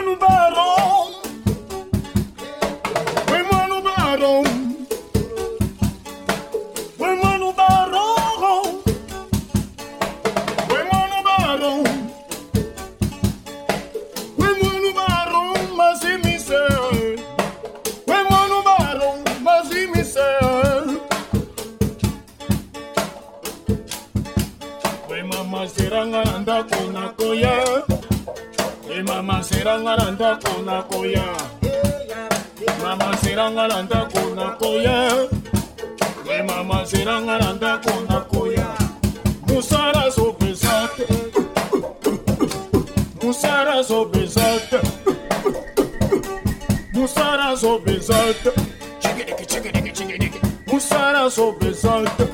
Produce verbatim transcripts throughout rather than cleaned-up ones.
mano barão, we mano barão, we mano barão, we mano barão, we mano barão, mas e me sei, we mano barão, mas e me sei, we mama seranga anda kona koya. Mama seranga randa kona koya, mama seranga randa kona koya, we mama seranga randa kona koya. Musara so pesate, musara so pesate, musara so pesate, chikidiki chikidiki chikidiki, musara so pesate.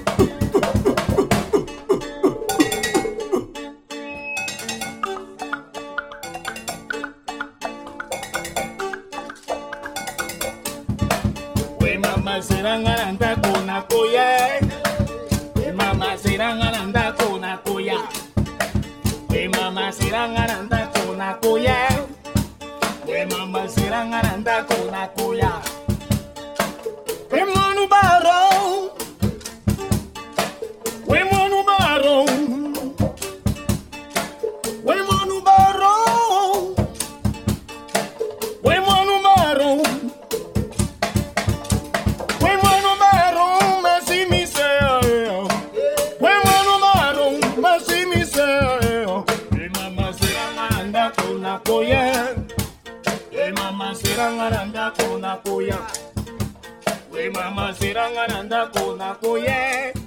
Mama seranga randa kona koya, mama seranga randa kona koya, mama seranga randa kona koya, mama seranga randa kona koya. We manu barão, we manu barão, we manu barão, we manu barão. Koya, we mama seranga randa kona koya, we mama seranga randa kona koya.